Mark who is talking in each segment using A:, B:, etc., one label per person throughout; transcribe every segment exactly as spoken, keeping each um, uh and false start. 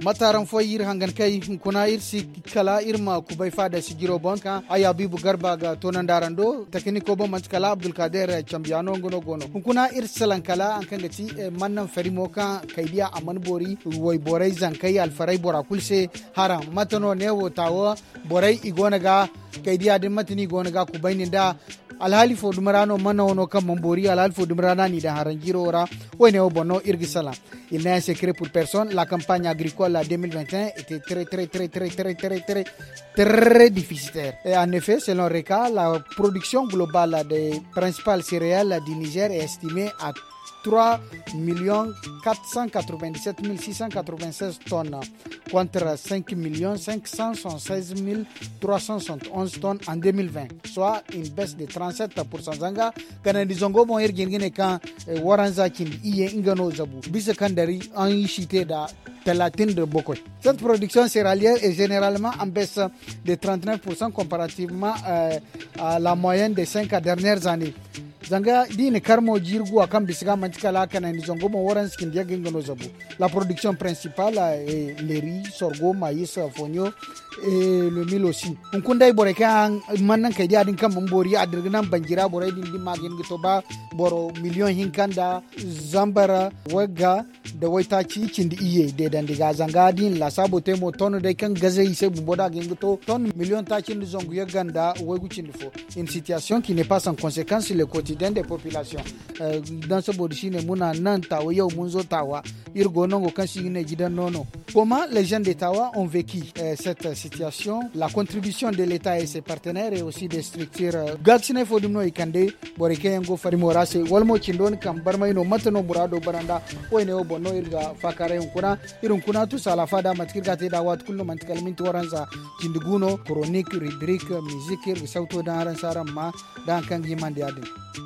A: mataran foyir hangan kai kuna irsi kala irma kubai fada sigiro bonka aya bibu garba ga tonan darando tekniko bo man kala abdul kader champiano gono gono kuna irsalan kala an kan gati mannan farimo ka kaidiya aman bori woy borai zankai alfarai bora kulse haram matano ne wotawo borai igona ga kaidiya din matini gona ga kubai da alhali fo dumarano manna wono kam mambori alhali fo dumarana ni da harangiro ora wone o bonno irgisala. Il n'est un secret pour personne, la campagne agricole deux mille vingt et un était très très très très très très très très déficitaire. Et en effet, selon RECA, la production globale des principales céréales du Niger est estimée à trois millions quatre cent quatre-vingt-dix-sept mille six cent quatre-vingt-seize tonnes contre cinq millions cinq cent soixante-seize mille trois cent soixante et onze tonnes en deux mille vingt, soit une baisse de trente-sept pour cent. Zanga kana dizongo mo irgengene kan waranza kin iye ingano zabu bisa kan dari an yi shite da talatin de bokoy. Cette production céréalière est généralement en baisse de trente-neuf pour cent comparativement euh, à la moyenne des cinq dernières années. Zanga dine karmo jirgu akam bisiga mantikala kana ni zongo mo waran skin dia gengano zabu. La production principale est le riz, sorgho, maïs, fonio et le mil aussi. On kundai bore kan manan kai dia din kan mbori adirgnan bangira bore din di magin gitoba boro million hinkanda zambara waga da waita ci kin di iye de dan diga zanga din la sabote mo ton de kan gazai se buboda gengito ton million ta kin zongo yaganda wegu kin fo. Une situation qui n'est pas sans conséquence sur le quotidien des populations. Euh, dans ce bodishine muna nan tawa yau mun zo tawa irgo nongo kan shi ne gidan nono. Comment les gens de Tawa ont vécu euh, cette situation? La contribution de l'État et ses partenaires et aussi des structures gaksine fodumno ikande boreke yango farimora se walmo kindon kam barmayno matano burado baranda oyne obonno irga fakare kuna irun kuna tu sala fada matkirga te dawat kullu mantikal min toranza kindiguno chronique rubrique musique irga sauto daran saram dan kan yimande adin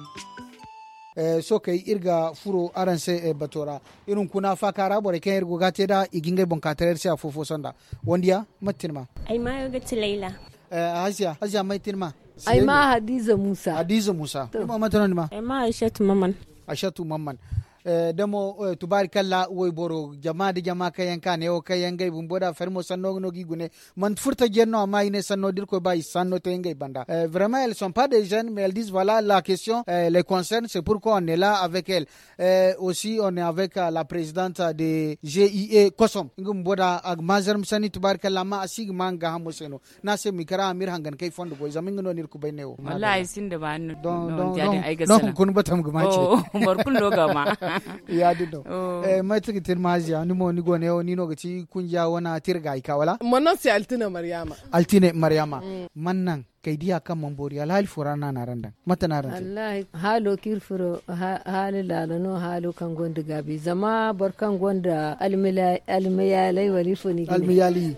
A: eh so kay irga furo aranse e batora irun kuna fakara bore kay irgo gate da iginga bon kater se afofo sonda wondia matinma
B: ay ma yoga tilaila
A: eh asia asia matinma
C: ay ma hadiza musa
A: hadiza musa ma matano ma
B: ay ma aishatu mamman
A: aishatu mamman Uh, demo uh, tubarikalla woy boro jama de jama kayan kan yo kayan gay bumboda fermo sanno no gigune man furta jenno ama ine sanno dir ko bay sanno te ngay banda uh, vraiment elles sont pas des jeunes mais elles disent voilà la question uh, les concerne, c'est pourquoi on est là avec elles. Uh, aussi on est avec uh, la présidente de G I E Kosom ngum boda ag mazar msani tubarikalla ma asig manga hamoseno na se mikara amir hangan kay fondo boy zamin no nir ku baynewo
D: wallahi sinde ba no
A: don
D: jadi ay gasala
A: non kun batam gumace
D: oh bor kun loga ma
A: ya dido eh mai tigitin majiya ni mo ni gone ni no gaci kunja wana tirga ika wala
C: manan sai altina maryama
A: altine maryama mannan kai diya kan mambori alhal furana na randa mata na randa
C: wallahi halo kirfuro hali lalano halo kan gonda gabi zama barkan gonda almila almiyalai walifoni
A: almiyali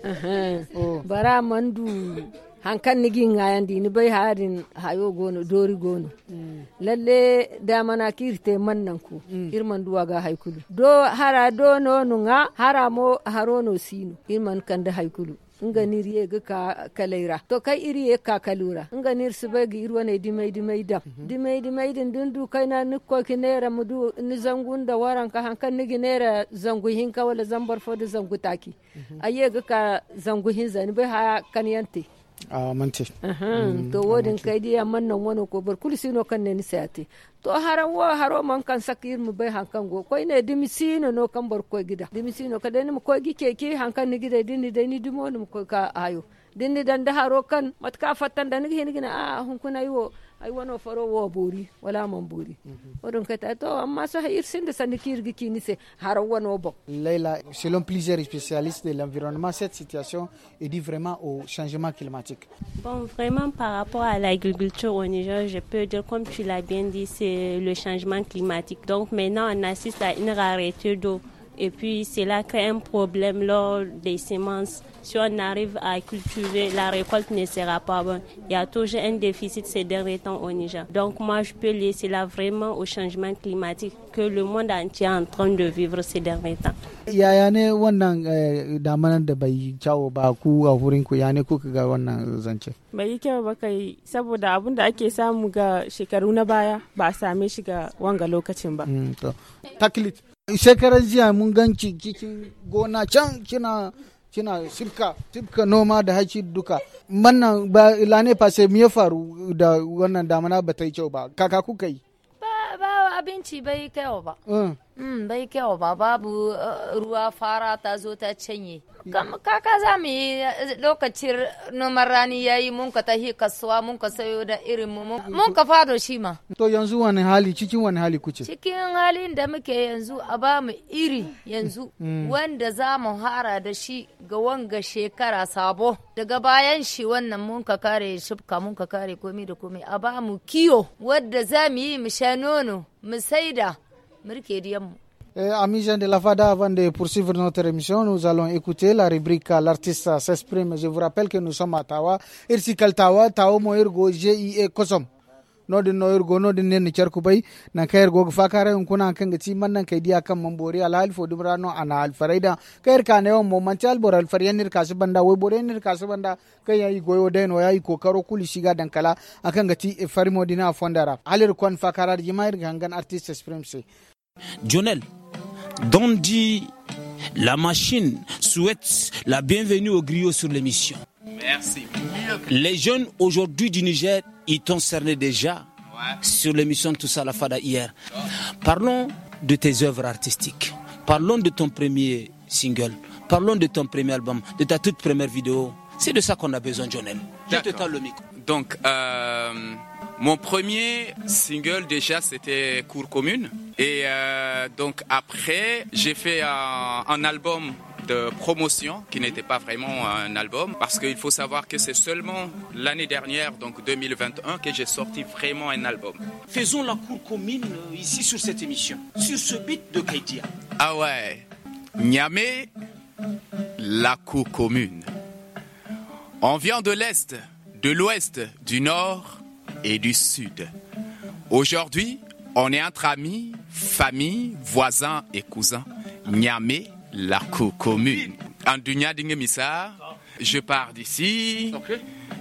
C: bara mandu hankan nigi ngayandi ni bai harin hayo gono dori gono mm. lalle da mana kirte mannan ku mm. irman duwa ga haikulu do hara do no nunga hara mo harono sino irman kanda haikulu nganir ye ga ka kaleira to kai iri ye ka kalura nganir subagi irwane dimai dimai da mm-hmm. dimai dimai din dundu kaina nikko kinera mudu ni zangun da waran ka hankan nigi nera zangu hinka wala zambar fodu zangu taki mm-hmm. aye ga ka zangu hin zani bai ha kaniyante
A: a manti
C: to wodin kai dia mannan wono ko bar kulsino kan ne ni sayati to haran wa haro man kan sakir mu bai hankan go koi ne dimisino no kan bar ko gida dimisino ka dani mu ko gike ke hankan ni gida dinni dai ni dimo mu ko ka ayo dinni dan da haro kan matka fatan da ni gina gina a hun kuna yo ai wano faro wo bori wala man bori odon kata to amma so hayir sinde sanikir giki ni se haro wano bo
A: Leila, selon plusieurs spécialistes de l'environnement, cette situation est due vraiment au changement climatique.
B: Bon, vraiment par rapport à l'agriculture au Niger, je peux dire comme tu l'as bien dit, c'est le changement climatique. Donc maintenant on assiste à une rareté d'eau et puis cela crée un problème lors des semences si on arrive à cultiver, la récolte ne sera pas bonne. Il y a toujours un déficit ces derniers temps au Niger. Donc moi, je peux laisser là vraiment au changement climatique que le monde entier est en train de vivre ces derniers temps.
A: Yaya ne wannan damanar da bai kyawo ba ku a wurin ku, ya ne kuka ga wannan zance?
E: Bai yi kyau ba kai, saboda abin da ake samu ga shekaru na baya ba a same shi ga wanga lokacin ba.
A: Taklit, shekarar jiya mun ganci cikin gona can kina kina sibka sibka noma da haki duka. Wannan ba lane fa sai me ya faru da wannan damana ba ta yi kyau ba? Kaka kuka yi?
C: Ba ba abinci bai kyau ba. Mm, bai kyau ba, babu ruwa, fara ta zo ta canye. Kaka za mu yi lokacin noman rani ya yi, mun ka tahi kasuwa, mun ka sayo da irin mu, mun ka fado shi ma.
A: To yanzu wani hali, cikin wani hali kuce?
C: Cikin halin da muke yanzu a ba mu iri yanzu wanda za mu hara da shi ga wanga shekara sabo. Daga bayan shi wannan mun ka kare shifka, mun ka kare komi da komi, a ba mu kiyo wadda za mu yi mu sha nono, mu saida.
A: Eh, amis de la Fada, avant de poursuivre notre émission, nous allons écouter la rubrique L'artiste s'exprime. Je vous rappelle que nous sommes à Tawa. Irsi Kaltawa, Tao Moirgo, G I E Kosom. Nodin Noirgo, Nodin Nen Cherkubai, Nakergo Fakare, Unkuna Kangati, Manan Kadia Kamambori, Alal for Dumrano, Ana Alfareda, Kerkaneo, Momantal, Boral Farianir Casabanda, Weborenir Casabanda, Kaya Goyoden, Oyaiko, Karokuli Shiga Dankala, Akangati, Farimodina Fondara. Alir Kwan Fakara, Jimair Gangan artiste exprime.
F: Jonel, Dondi, la machine souhaite la bienvenue au griot sur l'émission.
G: Merci.
F: Les jeunes aujourd'hui du Niger, ils t'ont cerné déjà ouais. sur l'émission Tout ça la Fada hier. Oh. Parlons de tes œuvres artistiques. Parlons de ton premier single. Parlons de ton premier album, de ta toute première vidéo. C'est de ça qu'on a besoin, Jonel. Je te tends le micro.
G: Donc, euh, mon premier single déjà c'était Cour commune. Et euh, donc après, j'ai fait un, un album de promotion qui n'était pas vraiment un album parce qu'il faut savoir que c'est seulement l'année dernière, donc deux mille vingt et un, que j'ai sorti vraiment un album.
F: Faisons la cour commune euh, ici sur cette émission, sur ce beat de Kaidia.
G: Ah ouais, Niamey, la cour commune. On vient de l'Est, de l'Ouest, du Nord et du Sud. Aujourd'hui, on est entre amis, famille, voisins et cousins. Niamey, la cour commune. En Dunia Dingemissa, je pars d'ici. Okay.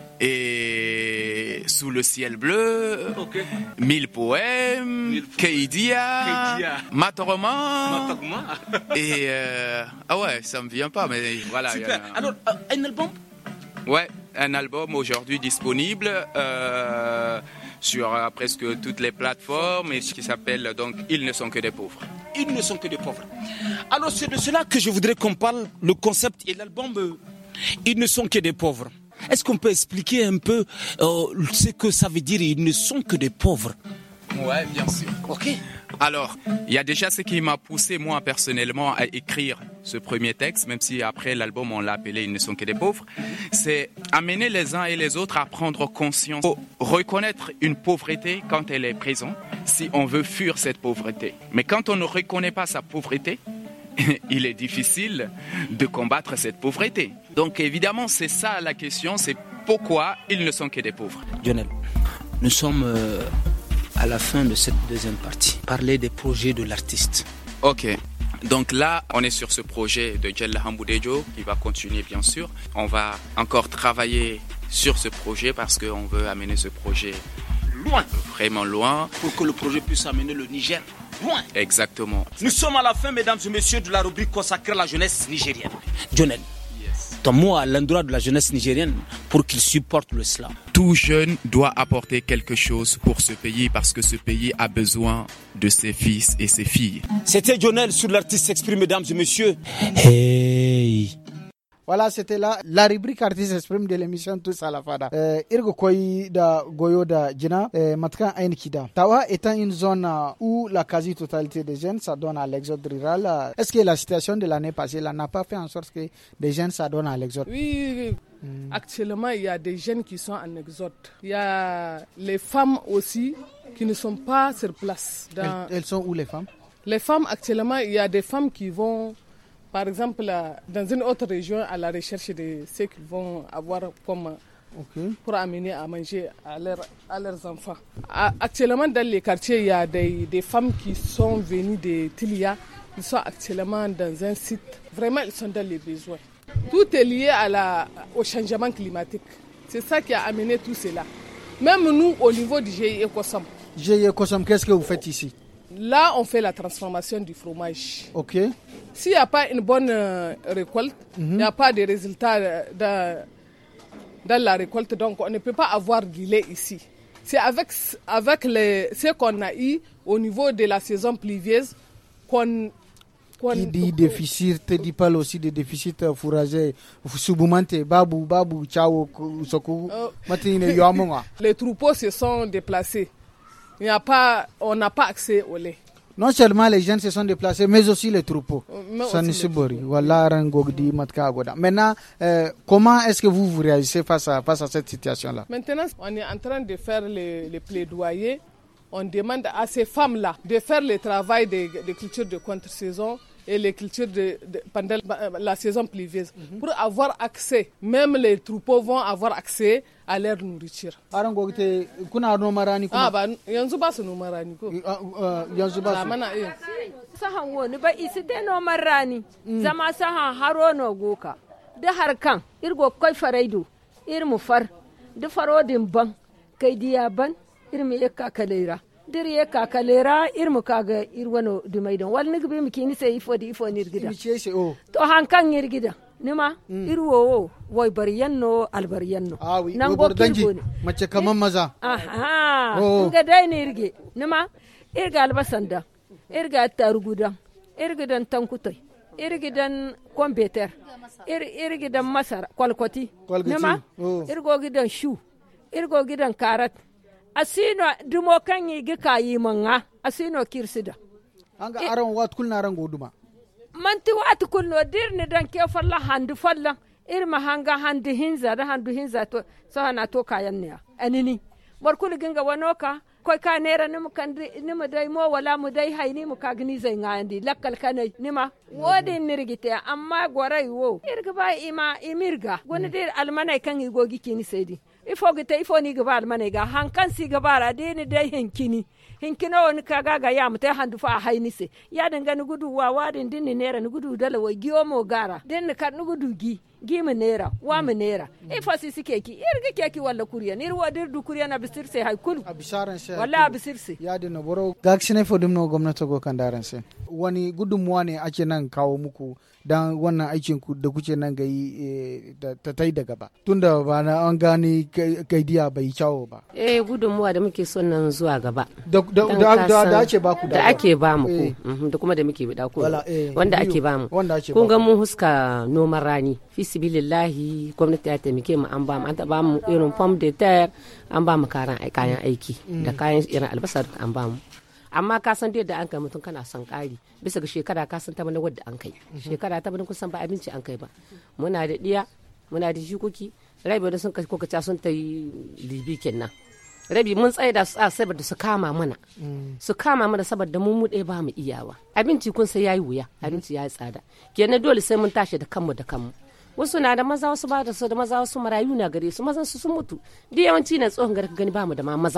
G: Et sous le ciel bleu, okay. mille poèmes, Keidia, Matoroman. Et euh, ah ouais, ça me vient pas, mais voilà.
F: Super. A... Alors, euh, un album?
G: Ouais, un album aujourd'hui disponible. Euh, sur euh, presque toutes les plateformes et ce qui s'appelle donc Ils ne sont que des pauvres.
F: Ils ne sont que des pauvres. Alors c'est de cela que je voudrais qu'on parle, le concept et l'album euh, Ils ne sont que des pauvres. Est-ce qu'on peut expliquer un peu euh, ce que ça veut dire Ils ne sont que des pauvres?
G: Ouais, bien sûr.
F: Ok.
G: Alors, il y a déjà ce qui m'a poussé moi personnellement à écrire ce premier texte, même si après l'album on l'a appelé Ils ne sont que des pauvres, c'est amener les uns et les autres à prendre conscience, reconnaître une pauvreté quand elle est présente, si on veut fuir cette pauvreté. Mais quand on ne reconnaît pas sa pauvreté, il est difficile de combattre cette pauvreté. Donc évidemment, c'est ça la question, c'est pourquoi ils ne sont que des pauvres.
F: Lionel, nous sommes euh, à la fin de cette deuxième partie. Parler des projets de l'artiste.
G: Ok. Donc là, on est sur ce projet de Jella Hamboudejo qui va continuer bien sûr. On va encore travailler sur ce projet parce qu'on veut amener ce projet
F: loin,
G: vraiment loin.
F: Pour que le projet puisse amener le Niger loin.
G: Exactement.
F: Nous sommes à la fin, mesdames et messieurs, de la rubrique consacrée à la jeunesse nigérienne. Jonel, yes. Ton mot à l'endroit de la jeunesse nigérienne pour qu'ils supportent le slam.
G: Tout jeune doit apporter quelque chose pour ce pays parce que ce pays a besoin de ses fils et ses filles.
F: C'était Jonel sur l'artiste s'exprime, mesdames et messieurs. Hey.
A: Voilà, c'était là la rubrique artiste exprime de l'émission Tous à la Fada. Euh, Irgo Koi da Goyo da Djina, euh, Matkan Ainkida. Tawa étant une zone où la quasi-totalité des jeunes s'adonnent à l'exode rural, est-ce que la situation de l'année passée là, n'a pas fait en sorte que des jeunes s'adonnent à l'exode?
E: Oui, oui, oui. Hmm. Actuellement, il y a des jeunes qui sont en exode. Il y a les femmes aussi qui ne sont pas sur place. Dans...
A: Elles, elles sont où les femmes?
E: Les femmes, actuellement, il y a des femmes qui vont par exemple, dans une autre région, à la recherche de ce qu'ils vont avoir comme okay. pour amener à manger à, leur, à leurs enfants. Actuellement, dans les quartiers, il y a des, des femmes qui sont venues de Tilia. Ils sont actuellement dans un site. Vraiment, ils sont dans les besoins. Tout est lié à la, au changement climatique. C'est ça qui a amené tout cela. Même nous, au niveau du G I Ecosom.
A: G I Ecosom, qu'est-ce que vous faites ici?
E: Là, on fait la transformation du fromage.
A: Ok.
E: S'il n'y a pas une bonne euh, récolte, il mm-hmm. n'y a pas de résultats dans, dans la récolte, donc on ne peut pas avoir du lait ici. C'est avec, avec les, ce qu'on a eu au niveau de la saison pluvieuse qu'on...
A: Qui dit déficit, te dit parle aussi de déficit fourragers. Subumante, babu, babu, ciao, soku, matine, yamonga.
E: Les troupeaux se sont déplacés. Il n'y a pas, on n'a pas accès au lait.
A: Non seulement les jeunes se sont déplacés, mais aussi les troupeaux.
E: Mais
A: voilà, maintenant, euh, comment est-ce que vous vous réagissez face à, face à cette situation-là?
E: Maintenant, on est en train de faire les, les plaidoyers. On demande à ces femmes-là de faire le travail des de cultures de contre-saison et les cultures de, de, pendant la saison pluvieuse mm-hmm. pour avoir accès. Même les troupeaux vont avoir accès à leur nourriture.
A: Ah
E: bah, yanzu ba su noma rani ko.
A: Yanzu ba su.
E: Mana eh.
C: Sahan woni ba isi te noman rani. Zama sahan haro no goka. Da harkan irgo koi faraido. Irmu far. Da farodin ban. Kai diya ban. Irmu yaka kalera. Diri yaka kalera irmu kaga irwano dumaidan. Wal nigbi mikini sai ifo di ifo nirgida.
A: Imice se o.
C: To hankan nirgida. Nima irwo wo wai bariyanno albariyanno.
A: Ah oui. Nan go danji. Mace kaman maza.
C: Aha. Inga dai nirge. Nima irga albasanda. Irga tarugudan. Irgidan tankutai. Irgidan kombeter. Ir irgidan masara kwalkwati. Nima irgo gidan shu. Irgo gidan karat. Asino dumo kan yi gika yi manga asino kirsida
A: anga aran wat kulna ran goduma
C: manti wat kulno dirni dan ke falla handu falla irma hanga handu hinza da handu hinza to so hana to kayan ne anini bar kul ginga wanoka koy ka nera nim kan nim dai mo wala mu dai hayni mu kagni zai ngandi lakkal kanai nima wodi nirgite amma gorai wo irga ba ima imirga gona dir almanai kan igogi kini saidi ifo gita ifo ni gaba almane ga hankan si gabara deni dai hinkini hinkino woni kaga ga ya mutai handu fa haini se ya danga ni gudu wa wadin din ni nera ni gudu dala wa giyo mo gara den ka ni gudu gi gi mu nera wa mu nera ifo si sike ki irga keki walla kuriya ni wa dir du kuriya na bisir se hay kulu
A: abisaran se
C: walla bisir se
A: ya dina boro gaksine fo dumno gwamnati go kan daran se wani gudunmuwa ne ake nan kawo muku dan wannan aikin ku da kuke nan ga yi ta tai da gaba tunda ba na an gani kaidiya bai kyawo ba
H: eh gudunmuwa da muke son nan zuwa gaba
A: da da da ake ba ku
H: da ake ba mu ko da kuma da muke bida ko wanda ake ba mu kun ga mun huska noman rani fi sibilillahi gwamnati ta taimake mu an ba mu an ta ba mu irin pom de terre an ba mu kayan aiki da kayan irin albasa an ba mu amma ka san da an kai mutum kana son kari bisa ga shekara ka san ta bana wadda an kai shekara ta bana kusan ba abinci an kai ba muna da diya muna da jikoki rabi da sun kai kokaca sun ta yi libi kenan rabi mun tsaye da su a saboda su kama mana su kama mana saboda mun mu ɗaya ba mu iyawa abinci kun sai yayi wuya abinci yayi tsada kenan dole sai mun tashi da kanmu da kanmu wasu na da maza wasu ba da su da maza wasu marayu na gare su mazan su sun mutu duk yawanci na tsohon gari gani ba mu da ma maza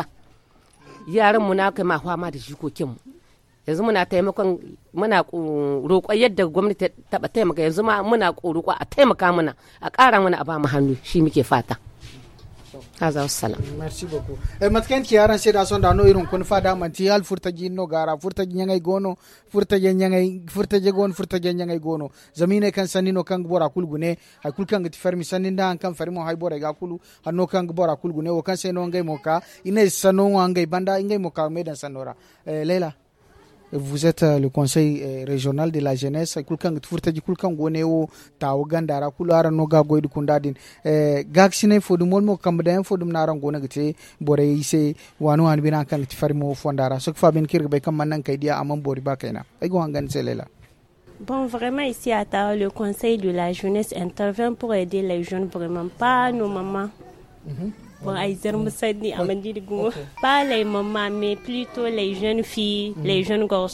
H: yaran mu na kai ma fama da jikokin mu yanzu muna taimakon muna roƙon yadda gwamnati ta taimaka yanzu ma muna roƙo a taimaka mana a ƙara mana a ba mu hannu shi muke fata haza wassalam
A: merci beaucoup e matken ki yaran sai da son da no irin kun fada manti hal furta jinno gara furta nyangay gono furta nyangay furta je gon furta nyangay gono zamine kan sanino kan bora kulgune hay kul kan ti fermi saninda kan fermo hay bora ga kulu hanno kan bora kulgune o kan sai no ngay moka ine sano ngay banda ngay moka medan sanora e Leila. Vous êtes le conseil euh, régional de la jeunesse kulkan furtaji kulkan gonewo tawo gandara kulara no ga goydu kundadin eh gaksine fodum molmo kamda en fodum naran gona gite bore ise wanu an bina kan tifarmo fondara sok fa ben kirga be kam manan kaydiya amam bori ba kayna ay go hangan selela.
B: Bon, vraiment ici à Tao, le conseil de la jeunesse intervient pour aider les jeunes, vraiment pas nos mamans. Mm-hmm. Bon, pas les mamans, mais plutôt les jeunes filles, mm. les jeunes garçons.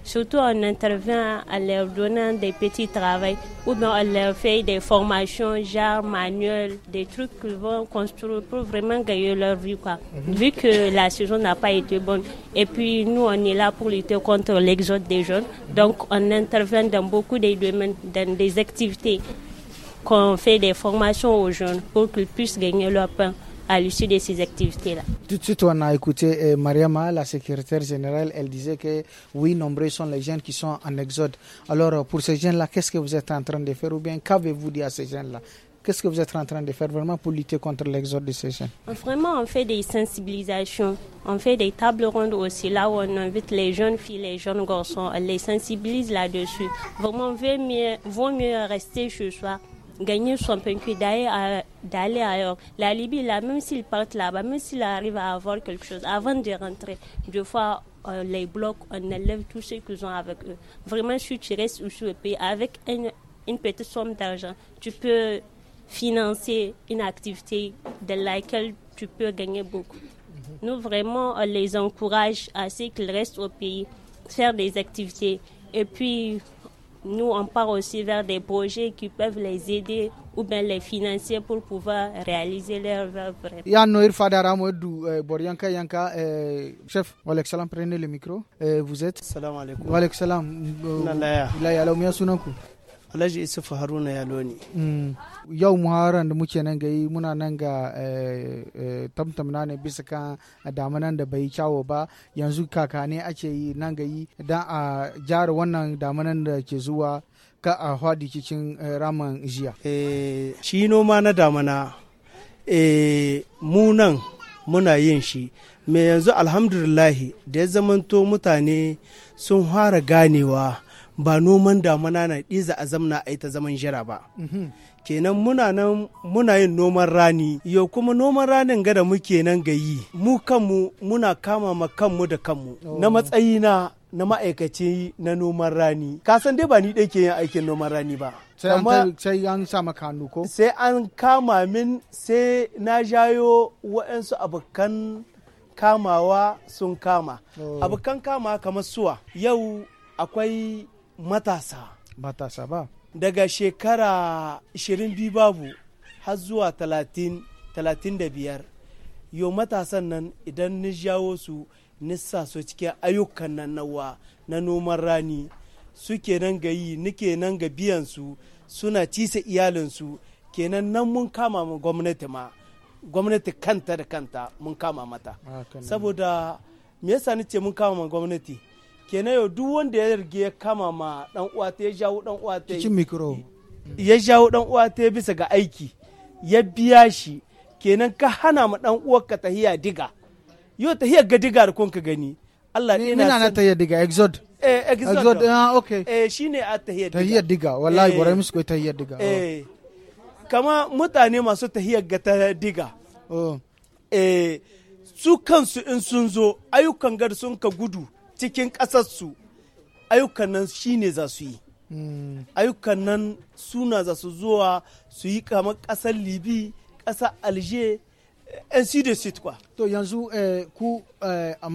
B: Surtout on intervient en leur donnant des petits travaux ou bien on leur fait des formations genre manuels, des trucs qu'ils vont construire pour vraiment gagner leur vie quoi. Mm-hmm. Vu que la saison n'a pas été bonne et puis nous on est là pour lutter contre l'exode des jeunes, donc on intervient dans beaucoup de domaines, dans des activités qu'on fait des formations aux jeunes pour qu'ils puissent gagner leur pain à l'issue de ces activités-là.
A: Tout de suite, on a écouté euh, Mariama, la secrétaire générale, elle disait que oui, nombreux sont les jeunes qui sont en exode. Alors, pour ces jeunes-là, qu'est-ce que vous êtes en train de faire ou bien qu'avez-vous dit à ces jeunes-là? Qu'est-ce que vous êtes en train de faire vraiment pour lutter contre l'exode de ces jeunes?
B: Vraiment, on fait des sensibilisations. On fait des tables rondes aussi, là où on invite les jeunes filles, les jeunes garçons, on les sensibilise là-dessus. Vraiment, vaut mieux, vaut mieux rester chez soi, gagner son pain que d'aller, d'aller ailleurs. La Libye, là, même s'ils partent là-bas, même s'ils arrivent à avoir quelque chose, avant de rentrer, deux fois, on les bloque, on enlève tout ce qu'ils ont avec eux. Vraiment, si tu restes sur le pays, avec une, une petite somme d'argent, tu peux financer une activité de laquelle tu peux gagner beaucoup. Mm-hmm. Nous, vraiment, on les encourage à ce qu'ils restent au pays, faire des activités. Et puis, nous, on part aussi vers des projets qui peuvent les aider ou bien les financer pour pouvoir réaliser leurs rêves.
A: Ya Noir Fadara Modou Boryanka Yanka, chef, Walexalam, prenez le micro. Vous êtes?
I: Salam alaikum.
A: Walexalam.
I: Nalaya.
A: Ilaya Alomia Sunanku.
I: Alhaji Isufu Haruna Yaloni.
A: Yau muhawaran da muke nan gayi muna nan ga tamtamna ne bisa kan damanan da bai kyawo ba yanzu kaka ne ake yi nan gayi dan a jara wannan damanan da ke zuwa ka a hwadi cikin raman jiya.
I: Shi noma na damana mu nan muna yin shi me yanzu alhamdulillahi da ya zamanto mutane sun fara ganewa ba noman damana na ɗiza a zamna a yi ta zaman jira ba. Kenan muna nan muna yin noman rani yau kuma noman ranin gada muke nan ga yi mu kanmu muna kama ma kanmu da kanmu oh. na matsayi na na ma'aikaci na noman rani ka san dai ba ni ɗai ke yin aikin noman rani ba
A: sai an sa maka hannu ko
I: sai an kama min sai na jayo waɗansu abokan kamawa sun kama oh. abokan kama kamar suwa yau akwai matasa
A: matasa ba
I: daga shekara ishirin biyu babu har zuwa talatin talatin da biyar yau matasan nan idan ni jawo su nisa su cikin ayyukan nan nawa na noman rani suke nan ga yi nike nan ga biyan su suna cisa iyalinsu kenan nan mun kama ma gwamnati ma gwamnati kanta da kanta mun kama mata saboda me yasa ni ce mun kama ma gwamnati kenan yau duk wanda ya rige ya kama ma dan uwa ta ya jawo dan uwa ta
A: cikin mikro
I: ya jawo dan uwa ta bisa ga aiki ya biya shi kenan ka hana ma dan uwar ka tahiya diga yau tahiya ga diga da kun ka gani Allah ne
A: ina na tahiya diga exod
I: eh exod
A: exod ah okay
I: eh shine a tahiya diga
A: tahiya diga wallahi bare musu ko tahiya diga
I: eh kama mutane masu tahiya ga ta diga
A: oh
I: eh su kansu in sun zo ayyukan gar sun ka gudu cikin ƙasarsu ayyukan nan shi ne za su yi ayyukan nan suna za su zuwa su yi kamar ƙasar libi ƙasar alger ainsi de suite kwa
A: to yanzu ku a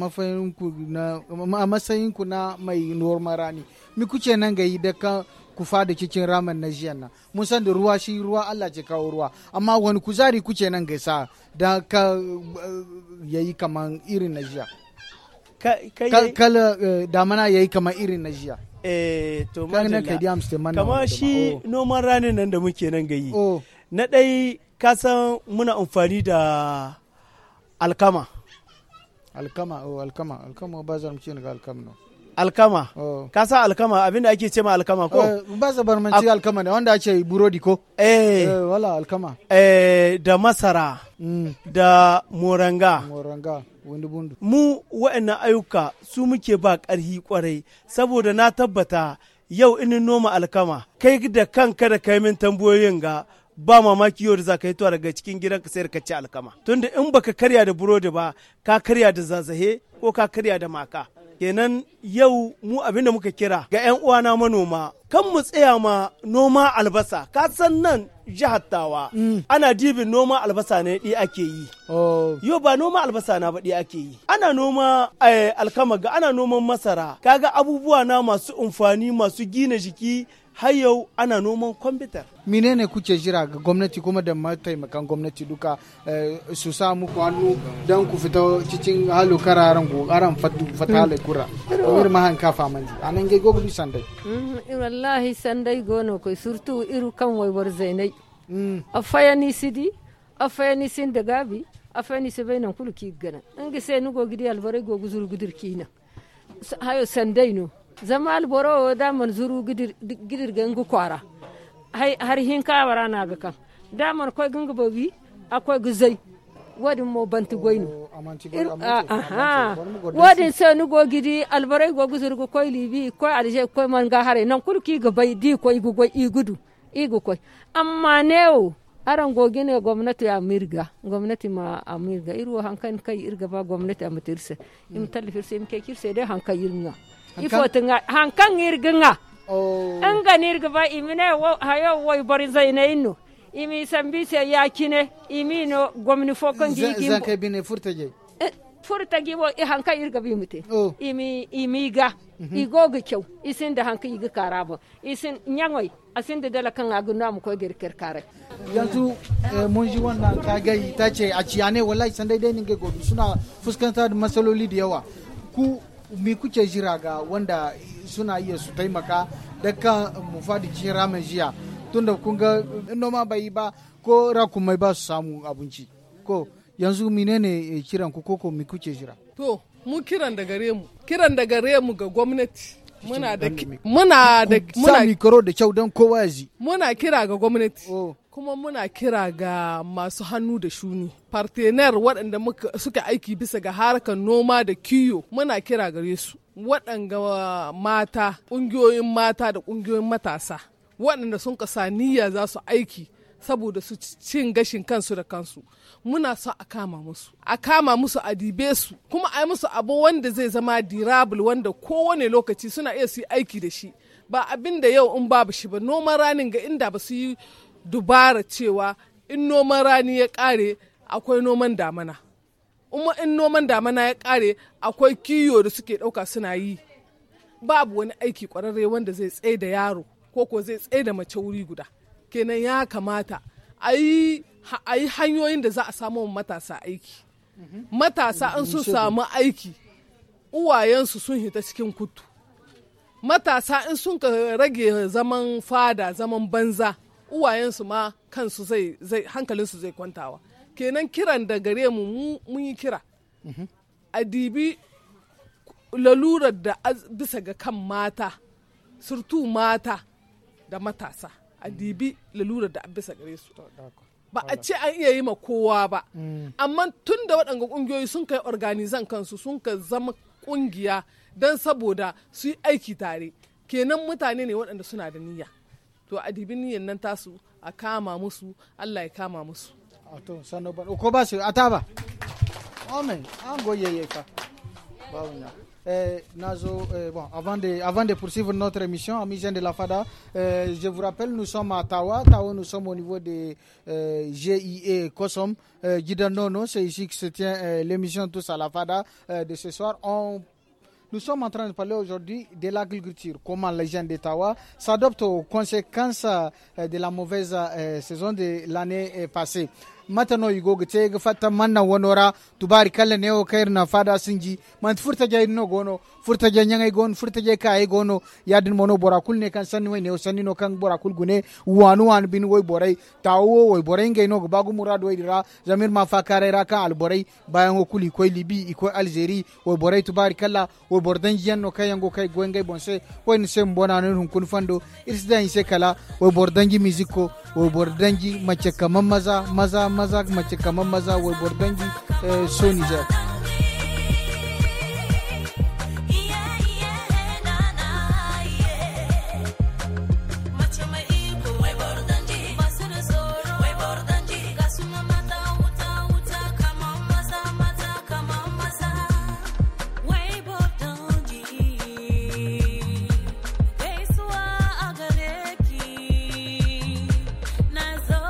A: matsayinku na mai normal rani mi kuce nan gayi da ka ku fada cikin raman na jiyan nan mun san da ruwa shi ruwa Allah ce kawo ruwa amma wani kuzari kuce nan gaisa da ka yayi kaman irin na jiya kala damana yayi kamar irin na jiya
I: eh to
A: ma
I: kama shi noman ranin nan da muke nan gayi na dai ka san muna amfani da alkama
A: alkama oh alkama alkama ba zan ci ga alkama no
I: alkama ka san alkama abinda ake ce ma alkama ko
A: ba za bar man ci alkama ne wanda ake burodi ko
I: eh
A: wala alkama
I: eh da masara da moranga
A: moranga
I: mu wa'annan ayyuka su muke ba ƙarfi kwarai saboda na tabbata yau in noma alkama kai da kanka da kai min tambayoyin ga ba mamaki yau da za ka yi tuwa daga cikin gidan ka sai ka ci alkama tunda in baka karya da burodi ba ka karya da zazahe ko ka karya da maka kenan yau mu abin da muka kira ga 'yan uwana manoma kan mu tsaya ma noma albasa ka san nan jihar Tawa ana dibin noma albasa ne ɗi ake yi. Yo ba noma albasa na ba ɗi ake yi. Ana noma alkama ga ana noman masara. Kaga abubuwa na masu amfani masu gina jiki har yau ana noman kwamfutar.
A: Menene kuke jira ga gwamnati kuma da mataimakan gwamnati duka su sa muku hannu don ku fita cikin halu kararan gogaran fata halakura kamar mahan kafa mandi anan ge gogudu sandai
C: wallahi sandai gono ko surtu iru kan waiwar zainai afayani sidi afayani sin da gabi afayani se bainan kulki gana inga sai nugo gidi albare go guzur gudur kina hayo sandai no zama alboro da man zuru gidir gidir gangu kwara hay har hin ka warana ga kan da man koy gangu bobi akoy guzai wadin mo banti goyno aha wadin sai nu go gidi alboro go guzur go koy libi koy alje koy man ga hare nan kulki ga bai di koy go goy igudu igu koy amma new aran go gine gwamnati ya mirga gwamnati ma a mirga iru hankan kai irga ba gwamnati a mutirse im talfirse im ke kirse dai hankan irga ifotinga hankan irginga an ga nirga ba imine hayo woy bori zainaino imi sambise yakine imi no gomni fokon gigi
A: zan kai bine furtaje
C: furtaje wo hankan irga bi mute imi imi ga igoga kyau isin da hankan iga karabo isin nyangoy asin da dala kan aguna mu ko gerker kare
A: yanzu mun ji wannan kagai tace a ciyane wallahi san dai dai ninge gobi suna fuskantar da matsaloli da yawa ku me kuke jira ga wanda suna iya su taimaka da kan mu fadi cikin ramin jiya tunda kun ga noma bai ba ko rakumai ba su samu abinci ko yanzu menene kiran ku koko me kuke jira
E: to mu kiran da gare mu kiran da gare mu ga gwamnati muna da muna da
A: muna mikro da kyau dan kowa ji
E: muna kira ga gwamnati kuma muna kira ga masu hannu da shuni partenaire waɗanda suka aiki bisa ga harkar noma da kiyo muna kira gare su waɗanga mata ƙungiyoyin mata da ƙungiyoyin matasa waɗanda sun kasa niyya za su aiki saboda su cin gashin kansu da kansu muna son a kama musu a kama musu a dibe su kuma a yi musu abu wanda zai zama durable wanda kowane lokaci suna iya su yi aiki da shi ba abin da yau in babu shi ba noman ranin ga inda ba su yi dubara cewa in noman rani ya kare akwai noman damana kuma in noman damana ya kare akwai kiyo da suke dauka suna yi babu wani aiki kwararre wanda zai tsaye da yaro ko ko zai tsaye da mace wuri guda kenan ya kamata a yi hanyoyin da za a samu matasa aiki matasa an sun samu aiki uwayensu sun hita cikin kutu matasa in sun ka rage zaman fada zaman banza uwayensu ma kansu zai zai hankalinsu zai kwantawa kenan kiran da gare mu mun yi kira a dibi lalurar da bisa ga kan mata surtu mata da matasa a dibi lalurar da bisa gare su ba a ce an iya yi ma kowa ba amma tun da waɗanga ƙungiyoyi sun kai organizan kansu sun ka zama ƙungiya don saboda su yi aiki tare kenan mutane ne waɗanda suna da niyya to a dibi niyyan nan tasu a kama musu Allah ya kama musu
A: to sano ba ko ba su ataba amen an goyeye ka ba wannan Euh, Nazo, euh, bon, avant de, avant de poursuivre notre émission, amis jeunes de la FADA, euh, je vous rappelle, nous sommes à Tawa. Tawa, nous sommes au niveau de euh, G I E Kosom, euh, Gidanono. C'est ici que se tient euh, l'émission Tous à la FADA euh, de ce soir. On, nous sommes en train de parler aujourd'hui de l'agriculture, comment les jeunes de Tawa s'adaptent aux conséquences euh, de la mauvaise euh, saison de l'année euh, passée. Matano igoga te ga fata manna wonora tubari kala ne o kairna fada sinji man furta jay no gono furta jay nyangay gon furta jay kay gono yadin mono borakul ne kan sanni way ne o sanni no kan borakul gune wanu wan bin woy boray tawo woy boray ngay no bagu murad way dira zamir ma fakare ra kan al boray bayan o kuli koy libi iko algérie woy boray tubari kala woy bordan jiyanno kayango kay gongay bonse woy ne sem bona non kun fando irsdan se kala woy bordanji musico woy bordanji mace kaman maza maza maza mace kamar maza wai bordangi so Niger.
J: Nazo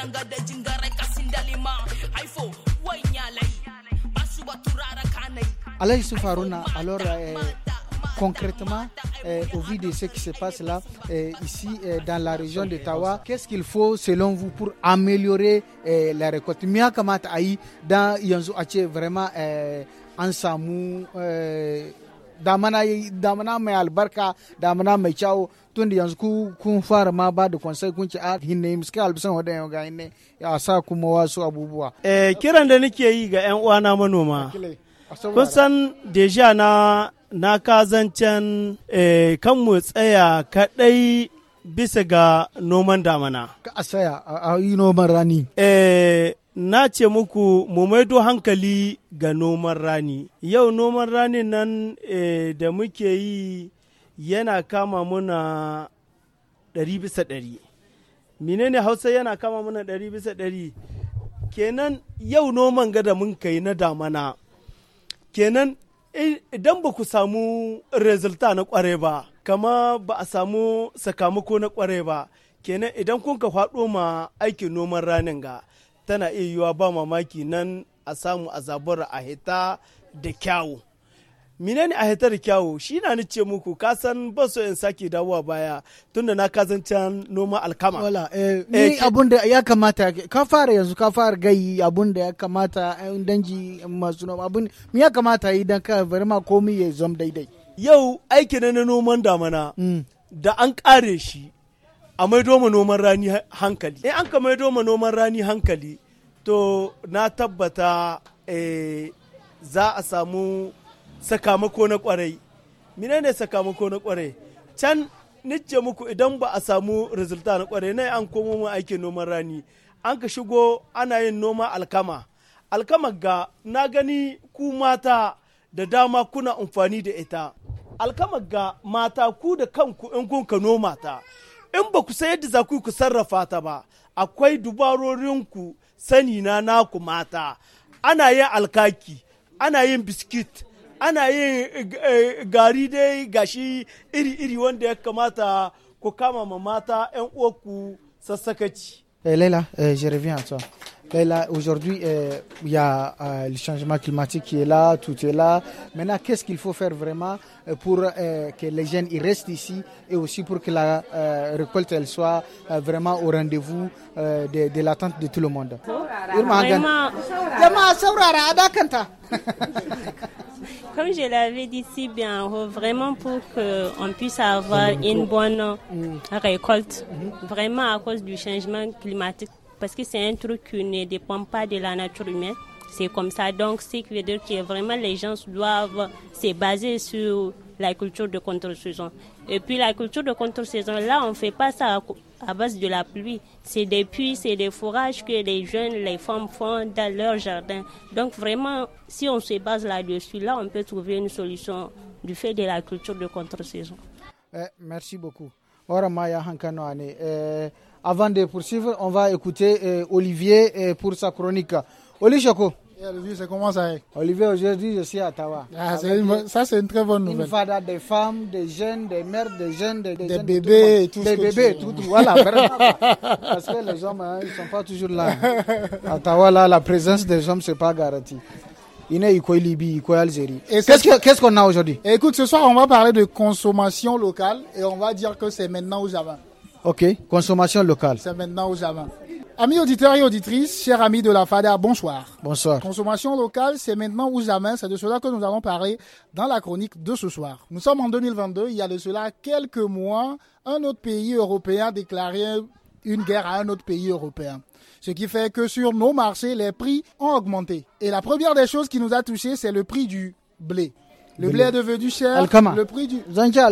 A: Alaï Soufarouna, alors euh, concrètement, euh, au vu de ce qui se passe là, euh, ici euh, dans la région de Tawa, qu'est-ce qu'il faut selon vous pour améliorer euh, la récolte? Mia kamata ayi dans yanzu ache vraiment euh, an samu euh, damana damana mai albarka damana mai kyau tun da yanzu ku kun fara ma ba da konsai kun ci a hinne miska albisan wadannan ga hinne ya sa kuma wasu abubuwa.
I: Eh, kiran da nake yi ga 'yan uwana manoma. Kun san deja na na kazancen eh, kan mu tsaya kaɗai bisa ga noman damana.
A: Ka a tsaya a yi noman rani.
I: Eh, na ce muku mu maido hankali ga noman rani. Yau noman rani nan eh, da muke yi yana kama muna ɗari bisa ɗari. Menene Hausa yana kama muna ɗari bisa ɗari? Kenan yau noman gada mun kai na damana. Kenan idan ba ku samu resulta na kware ba, kama ba a samu sakamako na kware ba, kenan idan kun ka faɗo ma aikin noman ranin ga, tana iya yiwa ba mamaki nan a samu a zabura a hita da kyawu. Menene a hita da kyawu? Shi na ce muku, ka san ba so in sake dawowa baya tunda na kazancan noma alkama.
A: Wala, eh, ni abun da ya kamata, ka fara yanzu ka fara gayi abun da ya kamata danji masu noma, abun mi ya kamata yi don ka bari ma komi ya zama daidai.
I: Yau aiki na noman damana mm. da an kare shi a maido ma noman rani hankali. In an ka maido ma noman rani hankali, to na tabbata eh, za a samu sakamako na kwarai. Menene sakamako na kwarai? Can nice muku idan ba a samu resulta na kwarai na an komo mu aikin noman rani, an ka shigo ana yin noma alkama. Alkama ga na gani ku mata da dama kuna amfani da ita. Alkama ga mata ku da kanku in kun ka noma ta, in ba ku san yadda za ku ku sarrafa ta ba, akwai dubarorinku sani na naku mata. Ana yin alkaki, ana yin biskit, ana yin gari dai gashi iri-iri wanda ya kamata ku kama ma mata 'yan uwanku sassakaci.
A: Eh, Leila, eh, je reviens à toi. Leila, aujourd'hui, il euh, y a euh, le changement climatique qui est là, tout est là. Maintenant, qu'est-ce qu'il faut faire vraiment pour euh, que les jeunes ils restent ici et aussi pour que la euh, récolte elle soit euh, vraiment au rendez-vous euh, de, de l'attente de tout le monde?
B: Vraiment, comme je l'avais dit si bien, vraiment pour qu'on puisse avoir une bonne récolte, vraiment à cause du changement climatique, parce que c'est un truc qui ne dépend pas de la nature humaine, c'est comme ça. Donc, ce qui veut dire que vraiment les gens doivent se baser sur la culture de contre-saison. Et puis la culture de contre-saison, là, on ne fait pas ça à base de la pluie. C'est des puits, c'est des fourrages que les jeunes, les femmes font dans leur jardin. Donc vraiment, si on se base là-dessus, là, on peut trouver une solution du fait de la culture de contre-saison.
A: Eh, merci beaucoup. Eh, avant de poursuivre, on va écouter eh, Olivier eh, pour sa chronique. Olivier Choko.
J: Olivier, c'est comment ça est?
A: Olivier, aujourd'hui, je suis à Tawa.
J: Ah, c'est une, ça, c'est une très bonne nouvelle.
A: Une fada des femmes, des jeunes, des mères, des jeunes, des, des,
J: des
A: jeunes,
J: bébés et tout
A: Des bébés, tout, tout. Voilà, vraiment. Parce que les hommes, hein, ils ne sont pas toujours là. À Tawa, là, la présence des hommes, ce n'est pas garanti. Qu'est-ce, qu'est-ce qu'on a aujourd'hui?
J: Écoute, ce soir, on va parler de consommation locale et on va dire que c'est maintenant ou jamais.
A: Ok, consommation locale.
J: C'est maintenant ou jamais. Amis auditeurs et auditrices, chers amis de la FADA, bonsoir.
A: Bonsoir.
J: Consommation locale, c'est maintenant ou jamais. C'est de cela que nous allons parler dans la chronique de ce soir. Nous sommes en deux mille vingt-deux. Il y a de cela quelques mois, un autre pays européen déclarait une guerre à un autre pays européen. Ce qui fait que sur nos marchés, les prix ont augmenté. Et la première des choses qui nous a touchés, c'est le prix du blé. Le blé est devenu cher.
A: Alkama.
J: Le prix du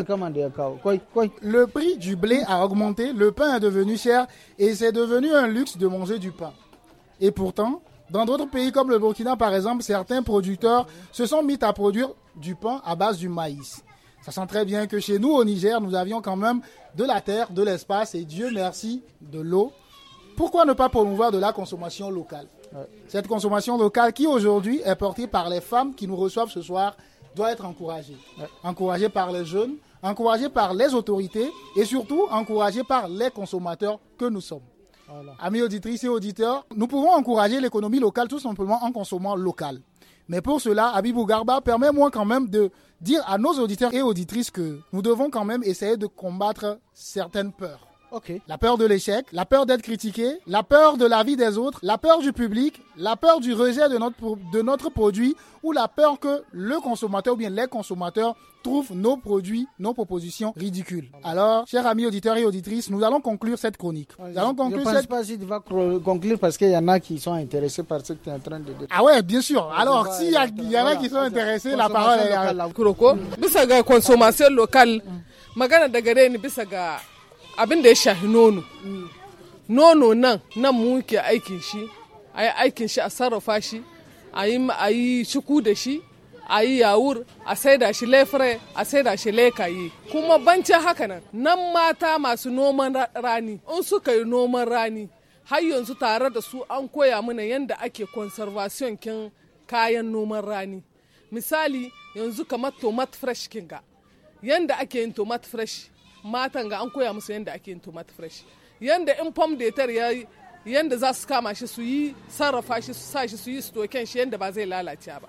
J: le prix du blé a augmenté. Le pain est devenu cher et c'est devenu un luxe de manger du pain. Et pourtant, dans d'autres pays comme le Burkina par exemple, certains producteurs se sont mis à produire du pain à base du maïs. Sachant très bien que chez nous au Niger, nous avions quand même de la terre, de l'espace et Dieu merci de l'eau. Pourquoi ne pas promouvoir de la consommation locale? Ouais. Cette consommation locale qui aujourd'hui est portée par les femmes qui nous reçoivent ce soir doit être encouragée. Ouais. Encouragée par les jeunes, encouragée par les autorités et surtout encouragée par les consommateurs que nous sommes. Voilà. Amis auditrices et auditeurs, nous pouvons encourager l'économie locale tout simplement en consommant local. Mais pour cela, Habibou Garba, permets-moi quand même de dire à nos auditeurs et auditrices que nous devons quand même essayer de combattre certaines peurs. Okay. La peur de l'échec, la peur d'être critiqué, la peur de la vie des autres, la peur du public, la peur du rejet de notre, de notre produit ou la peur que le consommateur ou bien les consommateurs trouvent nos produits, nos propositions ridicules. Alors, chers amis auditeurs et auditrices, nous allons conclure cette chronique. Nous allons conclure
A: Je ne pense cette... pas si tu vas conclure parce qu'il y en a qui sont intéressés par ce que tu es en train de dire.
J: Ah ouais, bien sûr. Alors, s'il y, a, il y en a qui sont intéressés, la parole est à
E: Kuroko. Bisa ga consommation locale, magana daga ni bisa ga abin da ya shafi nono nono nan nan mu ke aikin shi a yi aikin shi a sarrafa shi a yi shuku da shi a yi yawur a saida shi lefere a saida shi lekayi kuma bancin haka nan nan mata masu noman rani in suka yi noman rani har yanzu tare da su an koya mana yadda ake conservation kin kayan noman rani misali yanzu kamar tomat fresh kinga yadda ake yin tomat fresh matan ga an koya musu yadda ake yin tomat fresh yanda in pom de ter ya yanda za su kama shi su yi sarrafa shi su sa shi su yi stoken shi yanda ba zai lalace ba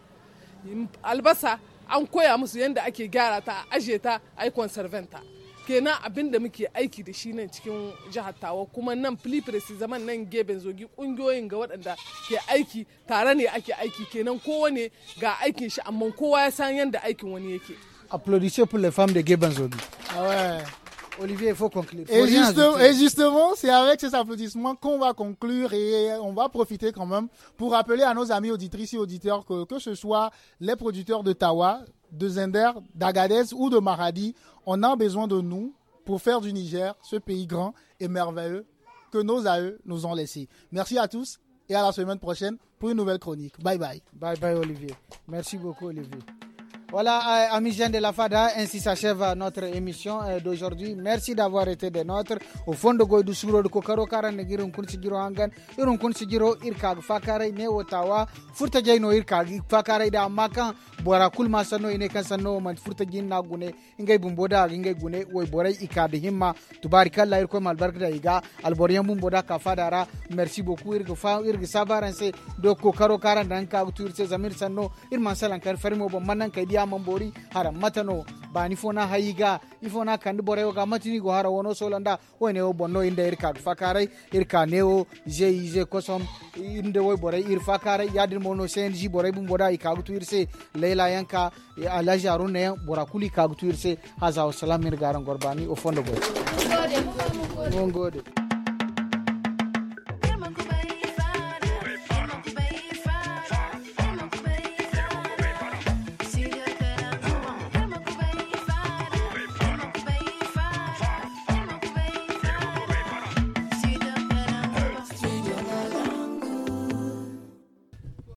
E: albasa an koya musu yanda ake gyara ta a aje ta ai conservanta kenan abin da muke aiki da shi nan cikin jihar Tawa kuma nan Filipres zaman nan geben zogi kungiyoyin ga waɗanda ke aiki tare ne ake aiki kenan kowane ga aikin shi amma kowa ya san yanda aikin wani yake.
A: Applaudissez pour les femmes de Gebenzogi. Ah ouais. Olivier, il faut conclure. Faut
J: et, justement, et justement, c'est avec ces applaudissements qu'on va conclure et on va profiter quand même pour rappeler à nos amis auditrices et auditeurs que que ce soit les producteurs de Tawa, de Zender, d'Agadez ou de Maradi, on a besoin de nous pour faire du Niger ce pays grand et merveilleux que nos aïeux nous ont laissé. Merci à tous et à la semaine prochaine pour une nouvelle chronique. Bye bye.
A: Bye bye Olivier. Merci beaucoup Olivier. Voilà, amis jeunes de la Fada, ainsi s'achève notre émission d'aujourd'hui. Merci d'avoir été des nôtres. Au fond de Goïdou Souro de Kokaro Kara Negirun Kunsigiro Hangan, Irun Kunsigiro Irkag Fakare Ne Otawa, Furta Jaino Irkag Fakare da Makan, Bora Kulma Sano Inekan Sano, Man Furta Gina Gune, Ingay Bumboda, Ingay Gune, Oy Bora Ika de Himma, Tubarikala Irko Malbarka Iga, Alborian Bumboda Kafadara. Merci beaucoup Irgofa, Irgisabaranse, de Kokaro Kara Nanka, Turse Zamir Sano, Irman Salankar Fermo Mananka. Mambori hara matano ba ni fona hayiga ifona kandi borewo ga matini go hara wono solanda wone o bonno inde irka fakare irka neo je je kosom inde woy bore ir fakare yadir mono senji bore bum boda ikagutu irse leila yanka alaji arune borakuli kagutu irse haza salamir garan gorbani o fondo go ngode